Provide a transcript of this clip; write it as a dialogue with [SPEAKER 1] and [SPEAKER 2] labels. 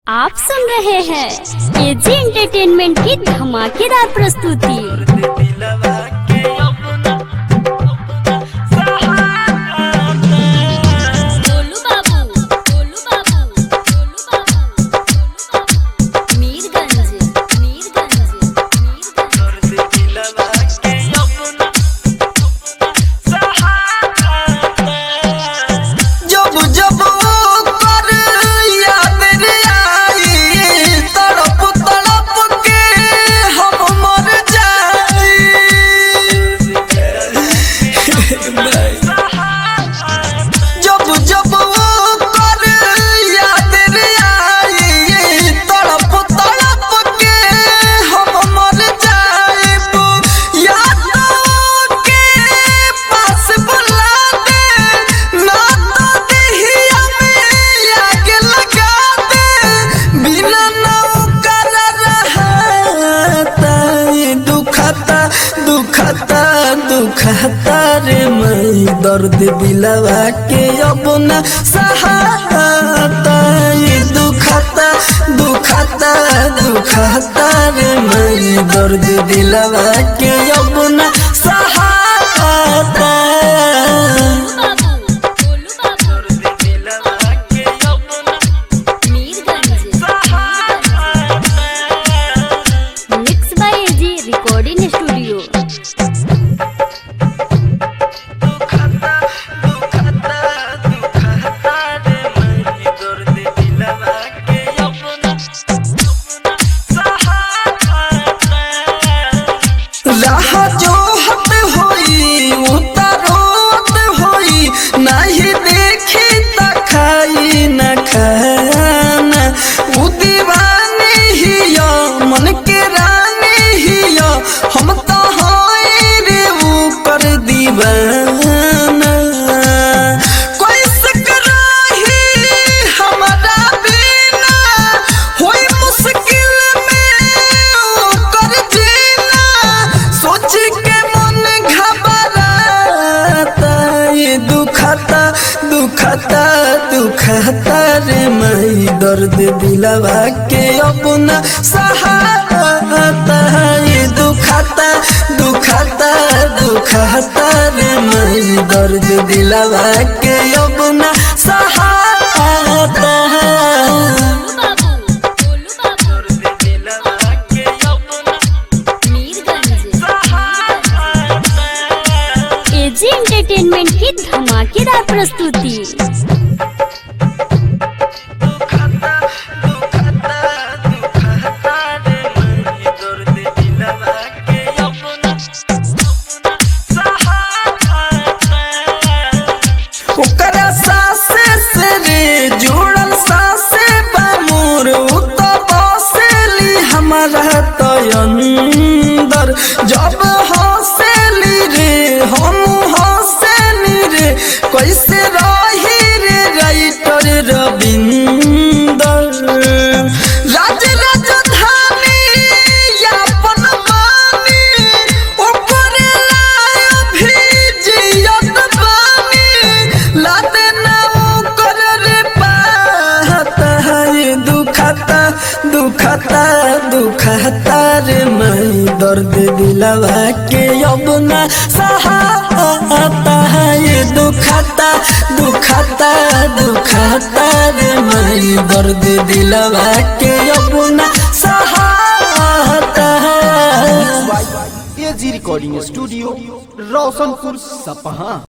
[SPEAKER 1] आप सुन रहे हैं एजी एंटरटेनमेंट की धमाकेदार प्रस्तुति।
[SPEAKER 2] दुखता रे मई दर्द दिलवा के अब न सहाता। दुखता दुखता दुखता रे मई दर्द दिलवा के अब न सहाता।
[SPEAKER 1] Mix by AG recording studio.
[SPEAKER 2] नहीं देखी त खाई न खाना उ दीवानी हिया मन के रानी हिया हम तो हैं रे ऊपर दीवाना। कोई सकराही हमारा बिना होई मुश्किल में कर जीना सोच के मन घबराता। दुखता दुखता दुखता रे मई दर्द दिलवा के अब न सहाता। दुखता दुखता दुखता रे मई दर्द दिलवा के अब न सहाता।
[SPEAKER 1] एजी एंटरटेनमेंट की धमाकेदार प्रस्तुति।
[SPEAKER 2] ओकरा सासे से रे जुड़ल सासे बामूर उ तो बसेली हमारा तो अंदर जब हंसेली रे हम हंसेली रे कैसे रही रे राइटर रविंदर। राज राजधानी यापन मानी ओकरे लाय भी जियत बानी लादे ना ओकर रे पाता। दुखता दुखता दुखता रे मई दर्द दिलवा के अब न सहाता। दुखता दुखता दुखता रे मई दर्द दिलवा के अब न सहाता।
[SPEAKER 3] एजी रिकॉर्डिंग स्टूडियो रोशनपुर सपहा।